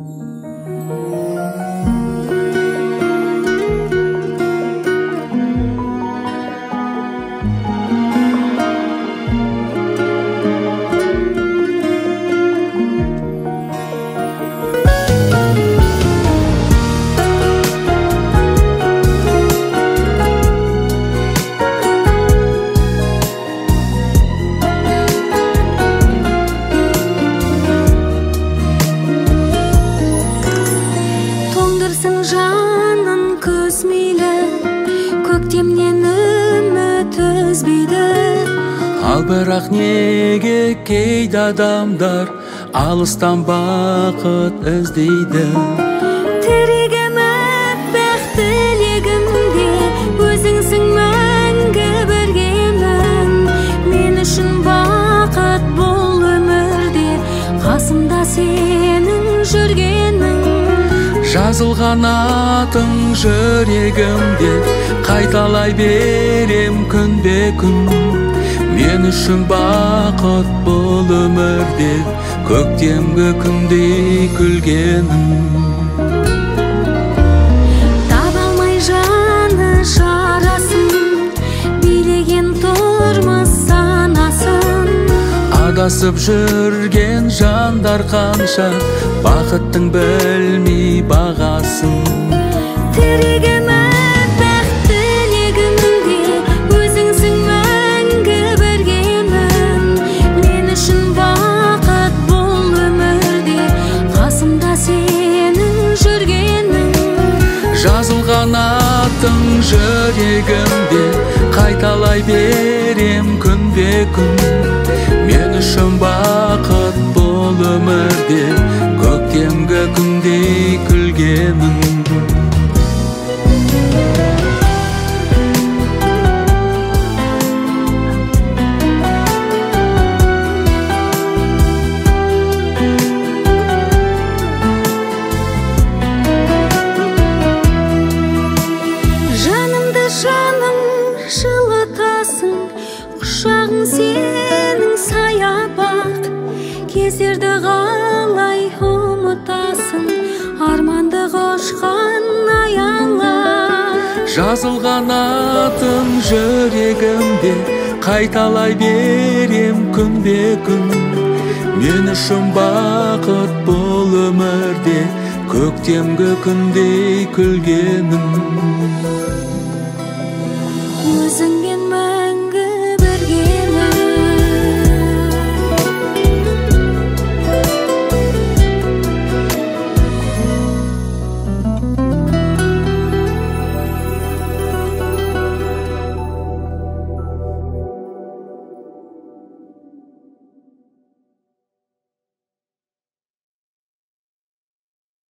Ал бірақ неге кейде адамдар алыстан бақыт іздейді? Тірегім аппақ тілегімде өзіңсің мәңгі біргемін. Мен үшін бақыт бұл өмірде қасымда сенің жүргенің. Жазылған атың жүрегімде қайталай берем күнбе күн. Мен үшін бақыт бұл өмірде көктемгі күндей күлгенің. Таба алмай жаны жарасын, билеген тұрмыс санасын. Адасып жүрген жандар қанша, бақыттың білмей бағасын. Тірегім аппақ тілегімде өзіңсің мәңгі біргемін. Мен үшін бақыт бұл өмірде қасымда сенің жүргенің. Жазылған атың жүрегімде қайталай берем күнбе күн. Мен үшін бақыт бұл өмірде көктемгі күндей күлгенің. Жанымды жаным жылытасың, құшағың сенің саябақ. Кездерді қалай ұмытасың, арманды қошқан аяңла. Жазылған атың жүрегімде қайталай берем күнбе күн. Мен үшін бақыт бұл өмірде көктемгі күндей күлгенің.